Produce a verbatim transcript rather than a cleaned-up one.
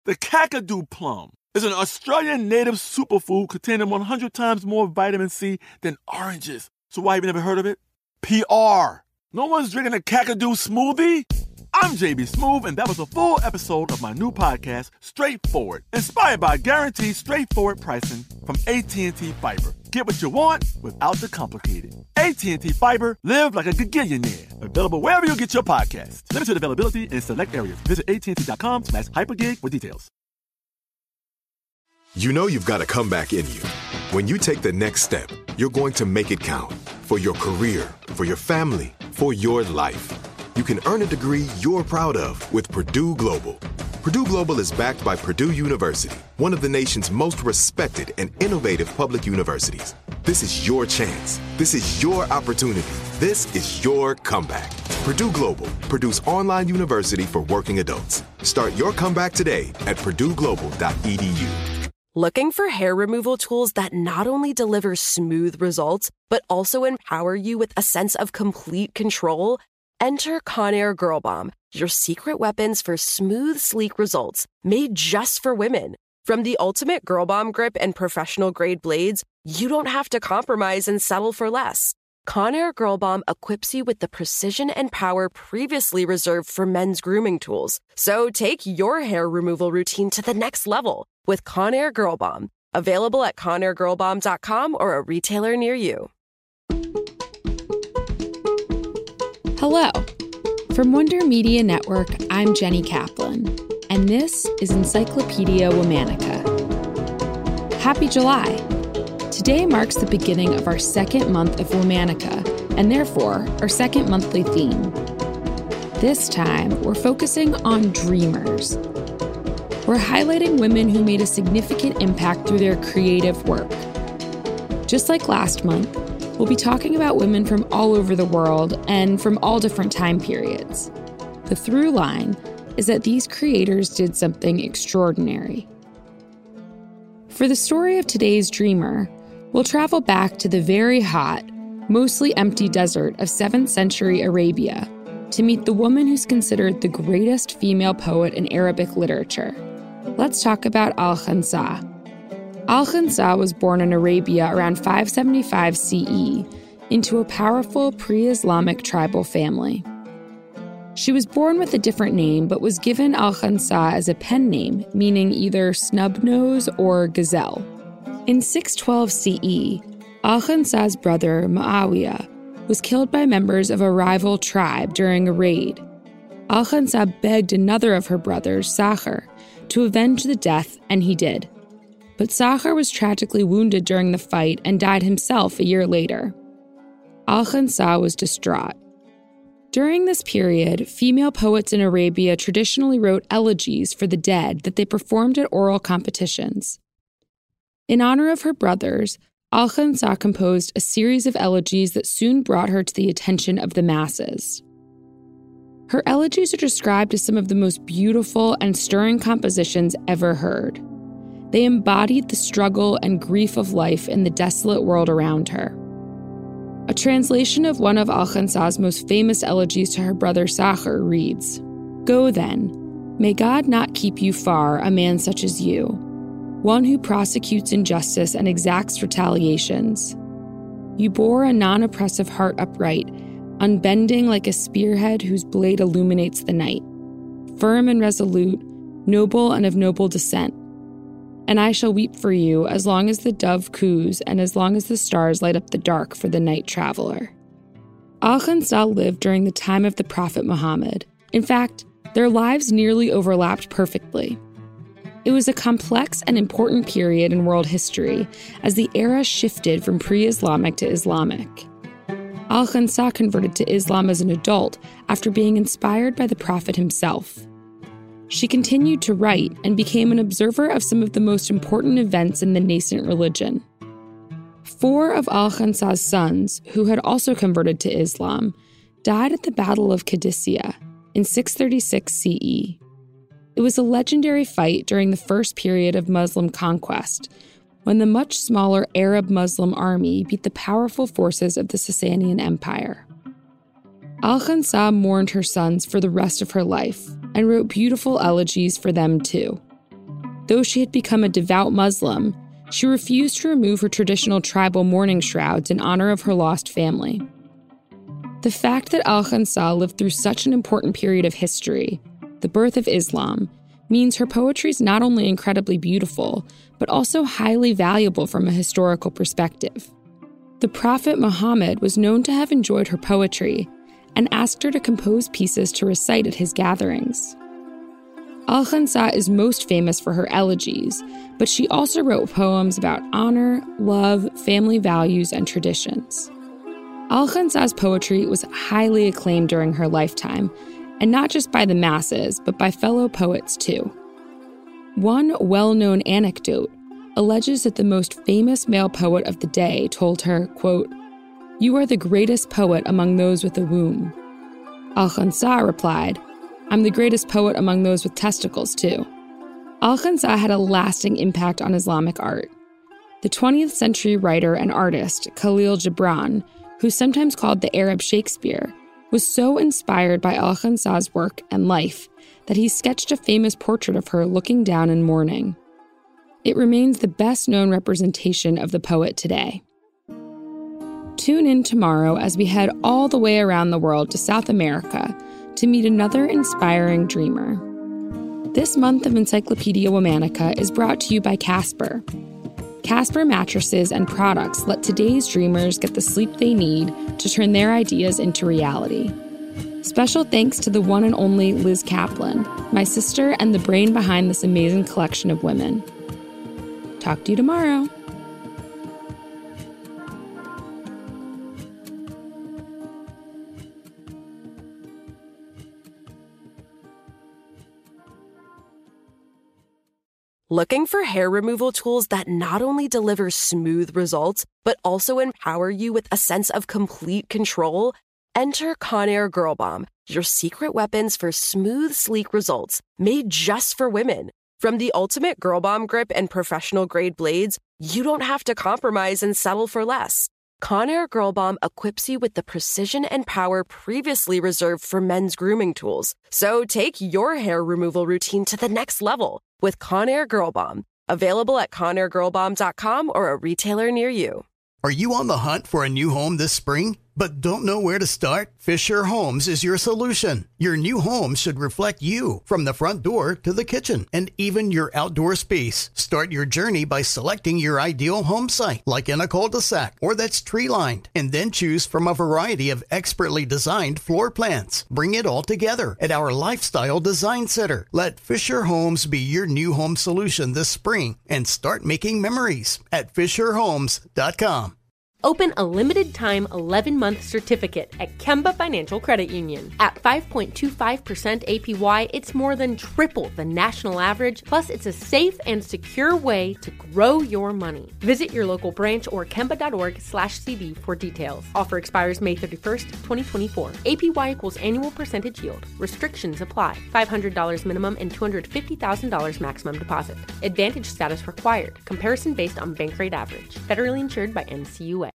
The Kakadu plum is an Australian native superfood containing one hundred times more vitamin C than oranges. So why have you never heard of it? P R. No one's drinking a Kakadu smoothie? I'm J B Smoove, and that was a full episode of my new podcast, Straightforward, inspired by guaranteed straightforward pricing from A T and T Fiber. Get what you want without the complicated. A T and T Fiber, live like a gigillionaire. Available wherever you get your podcasts. Limited availability in select areas. Visit AT&T.com slash hypergig for details. You know you've got a comeback in you. When you take the next step, you're going to make it count. For your career, for your family, for your life. You can earn a degree you're proud of with Purdue Global. Purdue Global is backed by Purdue University, one of the nation's most respected and innovative public universities. This is your chance. This is your opportunity. This is your comeback. Purdue Global, Purdue's online university for working adults. Start your comeback today at purdue global dot e d u. Looking for hair removal tools that not only deliver smooth results, but also empower you with a sense of complete control? Enter Conair Girl Bomb, your secret weapons for smooth, sleek results, made just for women. From the ultimate Girl Bomb grip and professional-grade blades, you don't have to compromise and settle for less. Conair Girl Bomb equips you with the precision and power previously reserved for men's grooming tools. So take your hair removal routine to the next level with Conair Girl Bomb. Available at conair girl bomb dot com or a retailer near you. Hello. From Wonder Media Network, I'm Jenny Kaplan, and this is Encyclopedia Womanica. Happy July! Today marks the beginning of our second month of Womanica, and therefore our second monthly theme. This time, we're focusing on dreamers. We're highlighting women who made a significant impact through their creative work. Just like last month, we'll be talking about women from all over the world and from all different time periods. The through line is that these creators did something extraordinary. For the story of today's dreamer, we'll travel back to the very hot, mostly empty desert of seventh century Arabia to meet the woman who's considered the greatest female poet in Arabic literature. Let's talk about Al-Khansa. Al-Khansa was born in Arabia around five seventy-five C E into a powerful pre-Islamic tribal family. She was born with a different name but was given Al-Khansa as a pen name, meaning either snub-nose or gazelle. In six twelve C E, Al-Khansa's brother Muawiyah was killed by members of a rival tribe during a raid. Al-Khansa begged another of her brothers, Sakhar, to avenge the death, and he did. But Sakhar was tragically wounded during the fight and died himself a year later. Al-Khansa was distraught. During this period, female poets in Arabia traditionally wrote elegies for the dead that they performed at oral competitions. In honor of her brothers, Al-Khansa composed a series of elegies that soon brought her to the attention of the masses. Her elegies are described as some of the most beautiful and stirring compositions ever heard. They embodied the struggle and grief of life in the desolate world around her. A translation of one of Al-Khansa's most famous elegies to her brother Sakhar reads, "Go then, may God not keep you far, a man such as you, one who prosecutes injustice and exacts retaliations. You bore a non-oppressive heart upright, unbending like a spearhead whose blade illuminates the night, firm and resolute, noble and of noble descent. And I shall weep for you as long as the dove coos and as long as the stars light up the dark for the night traveler." Al-Khansa lived during the time of the Prophet Muhammad. In fact, their lives nearly overlapped perfectly. It was a complex and important period in world history as the era shifted from pre-Islamic to Islamic. Al-Khansa converted to Islam as an adult after being inspired by the Prophet himself. She continued to write and became an observer of some of the most important events in the nascent religion. Four of Al-Khansa's sons, who had also converted to Islam, died at the Battle of Qadisiyah in six thirty-six C E. It was a legendary fight during the first period of Muslim conquest, when the much smaller Arab Muslim army beat the powerful forces of the Sasanian Empire. Al-Khansa mourned her sons for the rest of her life and wrote beautiful elegies for them too. Though she had become a devout Muslim, she refused to remove her traditional tribal mourning shrouds in honor of her lost family. The fact that Alkhansa lived through such an important period of history, the birth of Islam, means her poetry is not only incredibly beautiful, but also highly valuable from a historical perspective. The Prophet Muhammad was known to have enjoyed her poetry and asked her to compose pieces to recite at his gatherings. Alkhansa is most famous for her elegies, but she also wrote poems about honor, love, family values, and traditions. Alkhansa's poetry was highly acclaimed during her lifetime, and not just by the masses, but by fellow poets too. One well-known anecdote alleges that the most famous male poet of the day told her, quote, "You are the greatest poet among those with a womb." Alkhansa replied, "I'm the greatest poet among those with testicles too." Alkhansa had a lasting impact on Islamic art. The twentieth century writer and artist Khalil Gibran, who's sometimes called the Arab Shakespeare, was so inspired by Alkhansa's work and life that he sketched a famous portrait of her looking down in mourning. It remains the best-known representation of the poet today. Tune in tomorrow as we head all the way around the world to South America to meet another inspiring dreamer. This month of Encyclopedia Womanica is brought to you by Casper. Casper mattresses and products let today's dreamers get the sleep they need to turn their ideas into reality. Special thanks to the one and only Liz Kaplan, my sister and the brain behind this amazing collection of women. Talk to you tomorrow. Looking for hair removal tools that not only deliver smooth results, but also empower you with a sense of complete control? Enter Conair Girl Bomb, your secret weapons for smooth, sleek results, made just for women. From the ultimate Girl Bomb grip and professional-grade blades, you don't have to compromise and settle for less. Conair Girl Bomb equips you with the precision and power previously reserved for men's grooming tools. So take your hair removal routine to the next level with Conair Girl Bomb. Available at conair girl bomb dot com or a retailer near you. Are you on the hunt for a new home this spring, but don't know where to start? Fisher Homes is your solution. Your new home should reflect you, from the front door to the kitchen, and even your outdoor space. Start your journey by selecting your ideal home site, like in a cul-de-sac or that's tree-lined, and then choose from a variety of expertly designed floor plans. Bring it all together at our Lifestyle Design Center. Let Fisher Homes be your new home solution this spring and start making memories at fisher homes dot com. Open a limited-time eleven-month certificate at Kemba Financial Credit Union. At five point two five percent A P Y, it's more than triple the national average, plus it's a safe and secure way to grow your money. Visit your local branch or kemba.org slash CD for details. Offer expires May thirty-first, twenty twenty-four. A P Y equals annual percentage yield. Restrictions apply. five hundred dollars minimum and two hundred fifty thousand dollars maximum deposit. Advantage status required. Comparison based on bank rate average. Federally insured by N C U A.